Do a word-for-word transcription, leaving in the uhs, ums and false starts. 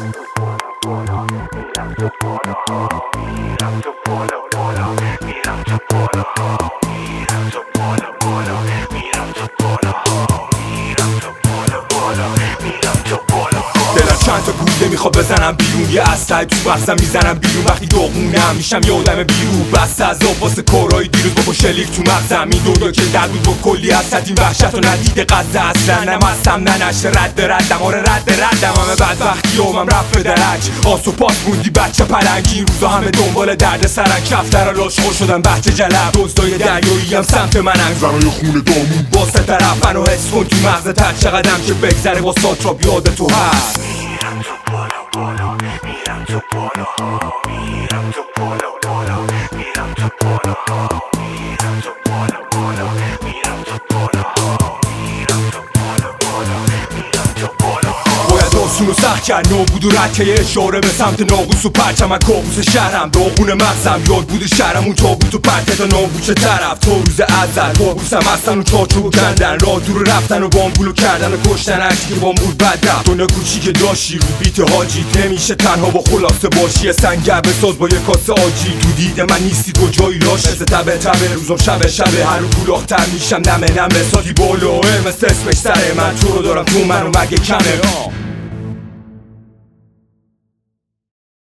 میرم تو بالا میرم تو بالا بالا میرم تو بالا میرم تو بالا بالا میرم تو بالا میرم تو بالا بالا میرم تو بالا دلم چند تا گوله میخواد بزنم بیرون، یه اسلحه تو مغزم میزنم بیرون. وقتی داغونم میشم یه آدم بیرون، بس از آب واسه کارهای دیروز بابا شلیک تو مغزم. این دورا که در بود با کلی حسد، این وحشت و ندیده قصد اصلا. نمستم نه نشه رد ردم، آره رد ردم. همه بدبختی همم رفت به درک، آس و پاس موندی بچه پلنگی. این روزا همه دنبال درد سرن، کفتر لاشخور شدن بچه جلب. دزدای دریایی هم سمت منن، زنای خونه دامون واسه طرف. منو حس کن تو مغزت هر چقدرم که بگذره با ساتراپ یاد تو هست. میرم تو بالا بالا میرم تو بالا میرم تو بالا بالا میرم تو بالا میرم تو بالا بالا میرم تو بالا میرم تو بالا بالا میرم تو بالا. باید آسونو سخت کرد نابود و رد که یه اشاره به سمت ناقوس و پرچم. من کابوس شهرم، داغون مغزم، یاد بود شهرم. اون تابوت و پرکه تا نابوچه طرف. تا روز ازل کابوسم هستن و چارچوبو کندن، راه دور رفتن و بامبولو کردن و کشتن. هرچی که بامبول بد رفت دنیا کوچیک داشتی رو بیت حاجیت. نمیشه تنها با خلاصه باشی، سنگ بساز با یه کاسه آجی. تو دید من نیستی کجایی لاش، مثل تبه تبه روزم شبه شبه. هر رو گولاختر میشم نمه نمه. ساتی بالاه مثل اسمش سره من، تو رو دارم تو منو مگه کمه.